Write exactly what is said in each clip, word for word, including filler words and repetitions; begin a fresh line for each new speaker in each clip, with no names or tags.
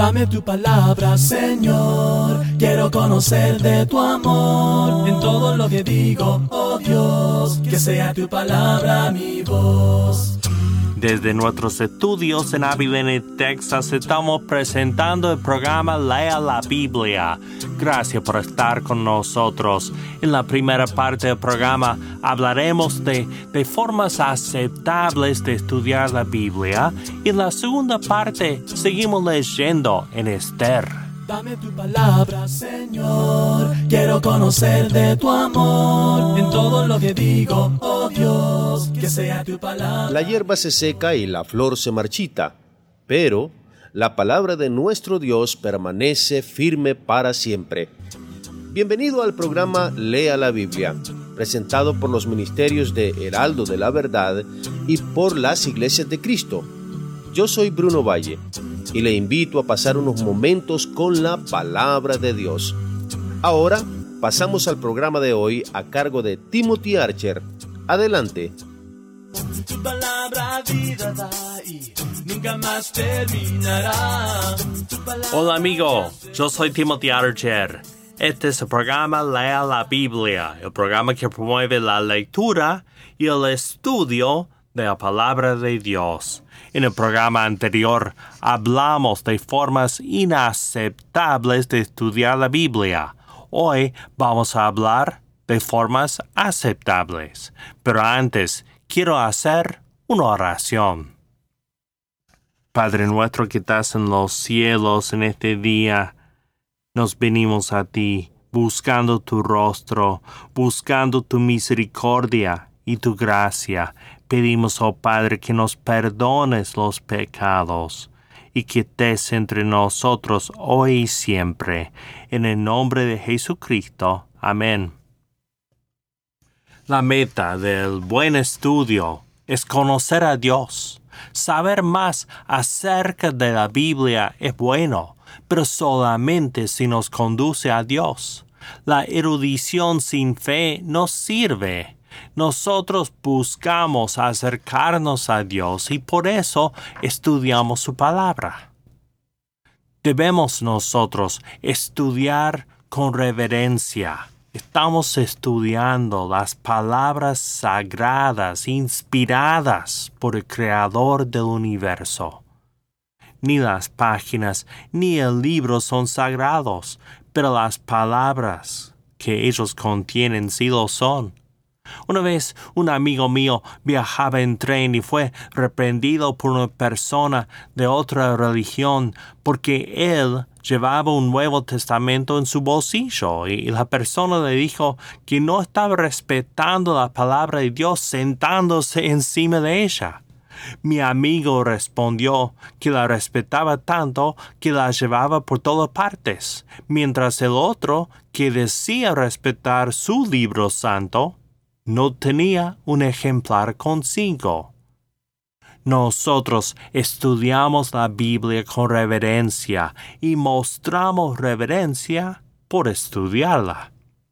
Dame tu palabra, Señor. Quiero conocer de tu amor en todo lo que digo, oh Dios. Que sea tu palabra mi voz.
Desde nuestros estudios en Abilene, Texas, estamos presentando el programa Lea la Biblia. Gracias por estar con nosotros. En la primera parte del programa hablaremos de, de formas aceptables de estudiar la Biblia. Y en la segunda parte seguimos leyendo en Esther.
Dame tu palabra, Señor. Quiero conocer de tu amor en todo lo que digo, oh Dios. Que sea tu palabra.
La hierba se seca y la flor se marchita, pero la palabra de nuestro Dios permanece firme para siempre. Bienvenido al programa Lea la Biblia, presentado por los ministerios de Heraldo de la Verdad y por las Iglesias de Cristo. Yo soy Bruno Valle y le invito a pasar unos momentos con la palabra de Dios. Ahora pasamos al programa de hoy a cargo de Timothy Archer. Adelante.
Tu palabra vida da y nunca más terminará.
Hola amigo, yo soy Timothy Archer. Este es el programa Lea la Biblia, el programa que promueve la lectura y el estudio de la palabra de Dios. En el programa anterior hablamos de formas inaceptables de estudiar la Biblia. Hoy vamos a hablar de formas aceptables. Pero antes, quiero hacer una oración. Padre nuestro que estás en los cielos, en este día, nos venimos a ti, buscando tu rostro, buscando tu misericordia y tu gracia. Pedimos, oh Padre, que nos perdones los pecados y que estés entre nosotros hoy y siempre. En el nombre de Jesucristo. Amén. La meta del buen estudio es conocer a Dios. Saber más acerca de la Biblia es bueno, pero solamente si nos conduce a Dios. La erudición sin fe no sirve. Nosotros buscamos acercarnos a Dios y por eso estudiamos su palabra. Debemos nosotros estudiar con reverencia. Estamos estudiando las palabras sagradas inspiradas por el Creador del universo. Ni las páginas ni el libro son sagrados, pero las palabras que ellos contienen sí lo son. Una vez un amigo mío viajaba en tren y fue reprendido por una persona de otra religión porque él llevaba un Nuevo Testamento en su bolsillo y la persona le dijo que no estaba respetando la palabra de Dios sentándose encima de ella. Mi amigo respondió que la respetaba tanto que la llevaba por todas partes, mientras el otro, que decía respetar su libro santo, no tenía un ejemplar consigo. Nosotros estudiamos la Biblia con reverencia y mostramos reverencia por estudiarla.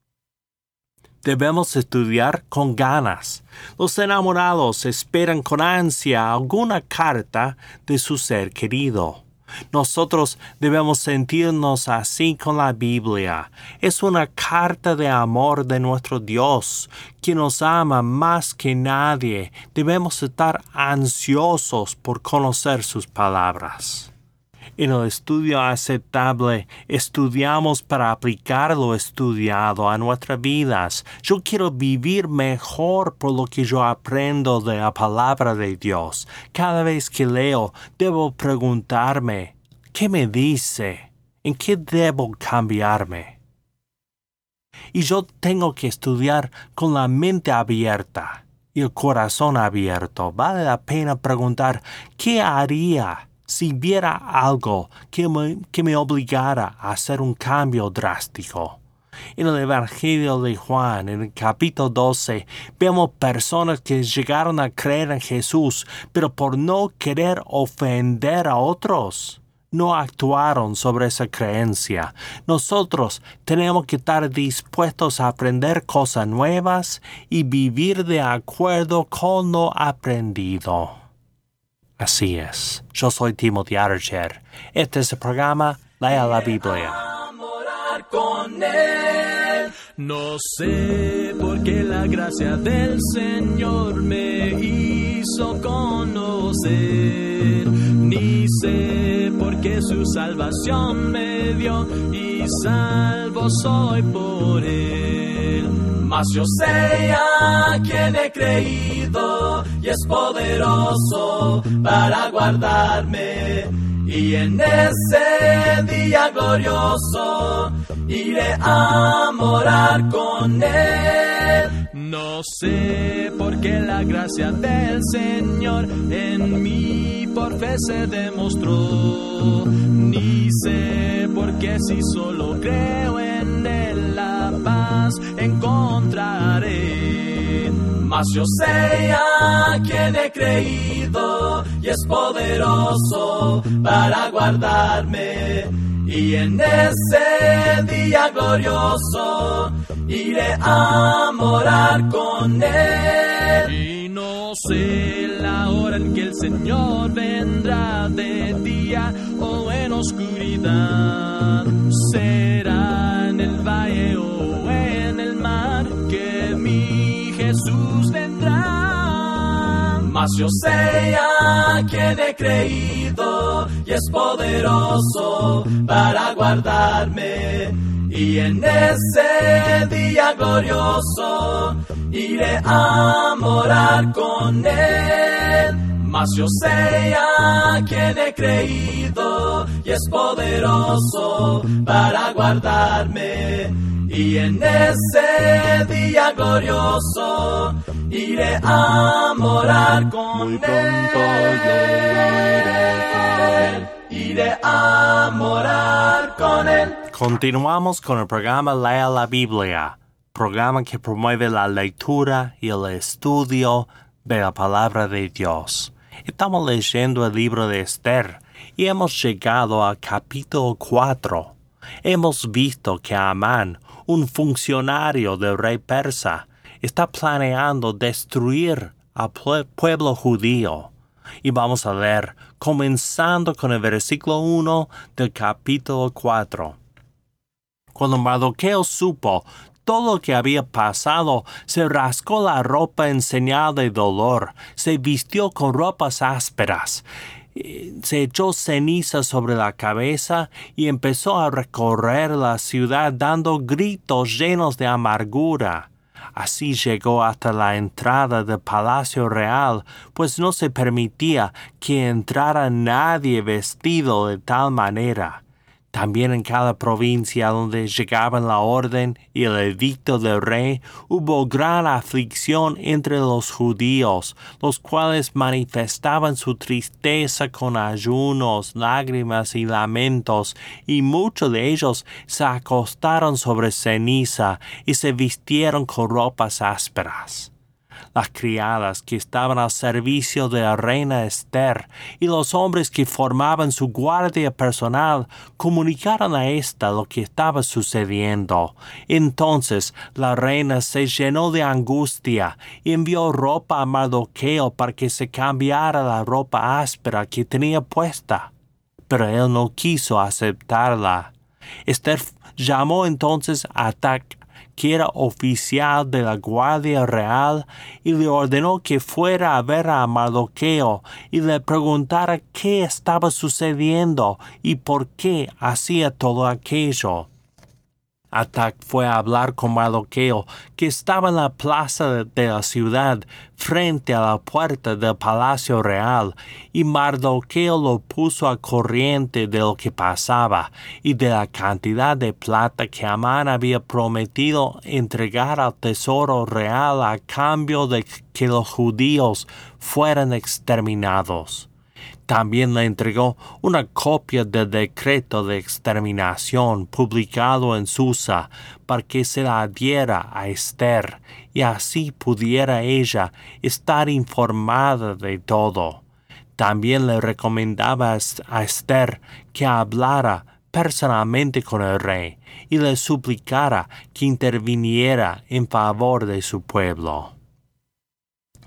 Debemos estudiar con ganas. Los enamorados esperan con ansia alguna carta de su ser querido. Nosotros debemos sentirnos así con la Biblia. Es una carta de amor de nuestro Dios, que nos ama más que nadie. Debemos estar ansiosos por conocer sus palabras. En el estudio aceptable, estudiamos para aplicar lo estudiado a nuestras vidas. Yo quiero vivir mejor por lo que yo aprendo de la palabra de Dios. Cada vez que leo, debo preguntarme, ¿qué me dice? ¿En qué debo cambiarme? Y yo tengo que estudiar con la mente abierta y el corazón abierto. Vale la pena preguntar, ¿qué haría si viera algo que me, que me obligara a hacer un cambio drástico? En el Evangelio de Juan, en el capítulo doce, vemos personas que llegaron a creer en Jesús, pero por no querer ofender a otros, no actuaron sobre esa creencia. Nosotros tenemos que estar dispuestos a aprender cosas nuevas y vivir de acuerdo con lo aprendido. Así es. Yo soy Timothy Archer. Este es el programa Lea la Biblia.
Con él. No sé por qué la gracia del Señor me hizo conocer, ni sé por qué su salvación me dio y salvo soy por él. Mas yo sé a quien he creído y es poderoso para guardarme. Y en ese día glorioso iré a morar con él. No sé por qué la gracia del Señor en mí por fe se demostró, ni sé por qué si solo creo en él la paz encontraré. Mas yo sé a quien he creído y es poderoso para guardarme. Y en ese día glorioso iré a morar con él. Y no sé la hora en que el Señor vendrá, de día o en oscuridad. Será en el valle o en el mar que mi Jesús vendrá. Mas yo sé a quien he creído y es poderoso para guardarme. Y en ese día glorioso iré a morar con él. Mas yo sé a quien he creído y es poderoso para guardarme. Y en ese día glorioso iré a morar con
Muy pronto yo iré con él.
Iré a morar con él.
Continuamos con el programa Lea la Biblia, programa que promueve la lectura y el estudio de la palabra de Dios. Estamos leyendo el libro de Esther y hemos llegado al capítulo cuatro. Hemos visto que Amán, un funcionario del rey persa, está planeando destruir al pueblo judío. Y vamos a leer, comenzando con el versículo uno del capítulo cuatro. Cuando Mardoqueo supo todo lo que había pasado, se rascó la ropa en señal de dolor, se vistió con ropas ásperas, se echó ceniza sobre la cabeza y empezó a recorrer la ciudad dando gritos llenos de amargura. Así llegó hasta la entrada del palacio real, pues no se permitía que entrara nadie vestido de tal manera. También en cada provincia donde llegaban la orden y el edicto del rey, hubo gran aflicción entre los judíos, los cuales manifestaban su tristeza con ayunos, lágrimas y lamentos, y muchos de ellos se acostaron sobre ceniza y se vistieron con ropas ásperas. Las criadas que estaban al servicio de la reina Esther y los hombres que formaban su guardia personal comunicaron a ésta lo que estaba sucediendo. Entonces la reina se llenó de angustia y envió ropa a Mardoqueo para que se cambiara la ropa áspera que tenía puesta. Pero él no quiso aceptarla. Esther llamó entonces a Atac, que era oficial de la Guardia Real, y le ordenó que fuera a ver a Mardoqueo y le preguntara qué estaba sucediendo y por qué hacía todo aquello. Atac fue a hablar con Mardoqueo, que estaba en la plaza de, de la ciudad, frente a la puerta del palacio real, y Mardoqueo lo puso al corriente de lo que pasaba, y de la cantidad de plata que Amán había prometido entregar al tesoro real a cambio de que los judíos fueran exterminados. También le entregó una copia del decreto de exterminación publicado en Susa para que se la diera a Esther y así pudiera ella estar informada de todo. También le recomendaba a Esther que hablara personalmente con el rey y le suplicara que interviniera en favor de su pueblo.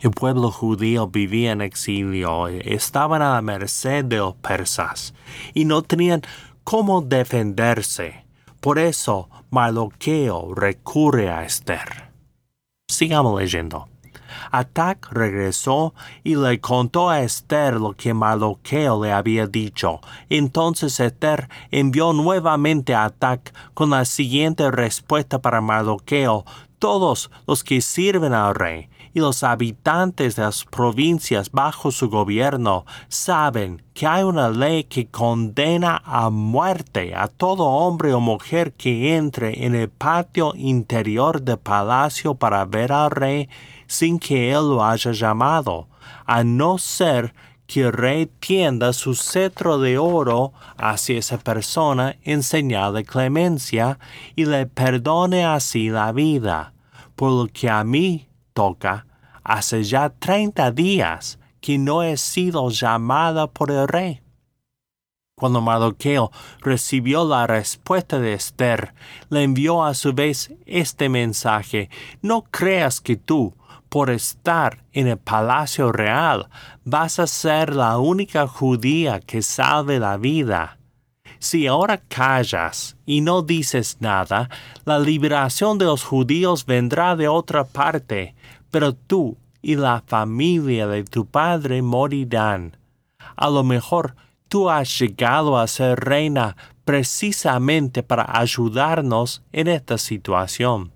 El pueblo judío vivía en exilio, estaban a la merced de los persas y no tenían cómo defenderse. Por eso Mardoqueo recurre a Esther. Sigamos leyendo. Atac regresó y le contó a Esther lo que Mardoqueo le había dicho. Entonces Esther envió nuevamente a Atac con la siguiente respuesta para Mardoqueo: todos los que sirven al rey y los habitantes de las provincias bajo su gobierno saben que hay una ley que condena a muerte a todo hombre o mujer que entre en el patio interior del palacio para ver al rey sin que él lo haya llamado, a no ser que el rey tienda su cetro de oro hacia esa persona en señal de clemencia y le perdone así la vida. Por lo que a mí toca, hace ya treinta días que no he sido llamada por el rey. Cuando Mardoqueo recibió la respuesta de Esther, le envió a su vez este mensaje: no creas que tú, por estar en el palacio real, vas a ser la única judía que salve la vida. Si ahora callas y no dices nada, la liberación de los judíos vendrá de otra parte, pero tú y la familia de tu padre morirán. A lo mejor tú has llegado a ser reina precisamente para ayudarnos en esta situación.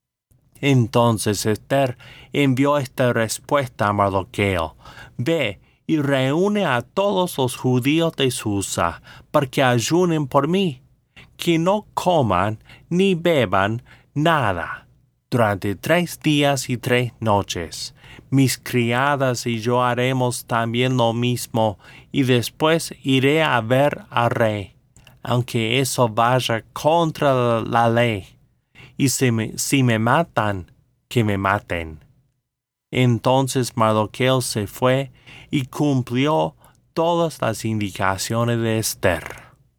Entonces Esther envió esta respuesta a Mardoqueo: ve y reúne a todos los judíos de Susa para que ayunen por mí, que no coman ni beban nada durante tres días y tres noches. Mis criadas y yo haremos también lo mismo, y después iré a ver al rey, aunque eso vaya contra la ley. Y si me, si me matan, que me maten. Entonces Mardoqueo se fue y cumplió todas las indicaciones de Esther.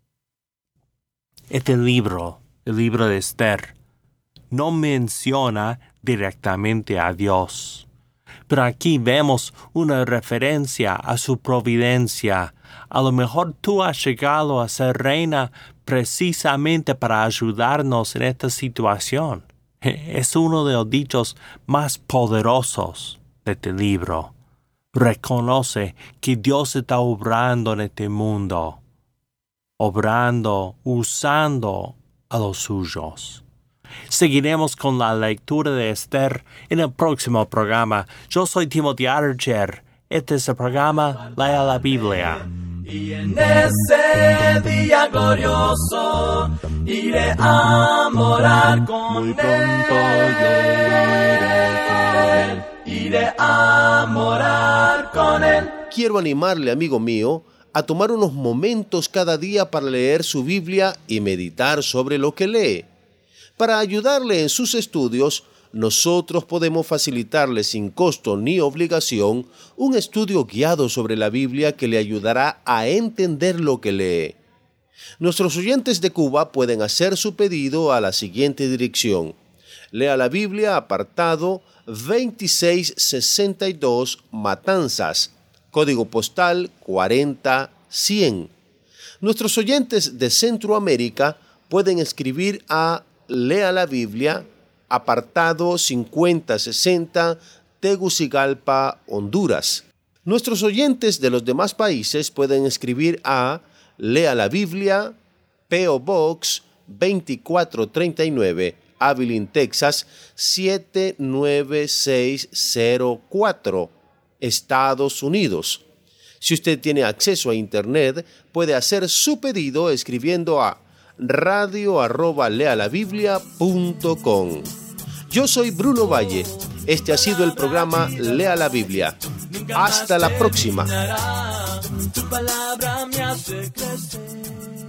Este libro, el libro de Esther, no menciona directamente a Dios, pero aquí vemos una referencia a su providencia. A lo mejor tú has llegado a ser reina precisamente para ayudarnos en esta situación. Es uno de los dichos más poderosos de este libro. Reconoce que Dios está obrando en este mundo, obrando, usando a los suyos. Seguiremos con la lectura de Esther en el próximo programa. Yo soy Timothy Archer. Este es el programa Lea la Biblia.
Y en ese día glorioso iré a morar con
Muy pronto
él. Iré a morar con él.
Quiero animarle, amigo mío, a tomar unos momentos cada día para leer su Biblia y meditar sobre lo que lee. Para ayudarle en sus estudios, nosotros podemos facilitarle sin costo ni obligación un estudio guiado sobre la Biblia que le ayudará a entender lo que lee. Nuestros oyentes de Cuba pueden hacer su pedido a la siguiente dirección: Lea la Biblia, apartado veintiséis sesenta y dos, Matanzas, código postal cuarenta cien. Nuestros oyentes de Centroamérica pueden escribir a Lea la Biblia, apartado cincuenta sesenta, Tegucigalpa, Honduras. Nuestros oyentes de los demás países pueden escribir a Lea la Biblia, P O Box veinticuatro treinta y nueve, Abilene, Texas siete nueve seis cero cuatro, Estados Unidos. Si usted tiene acceso a Internet, puede hacer su pedido escribiendo a radio arroba lealabiblia punto com. Yo soy Bruno Valle. Este ha sido el programa Lea la Biblia. Hasta la próxima.
Tu palabra me hace crecer.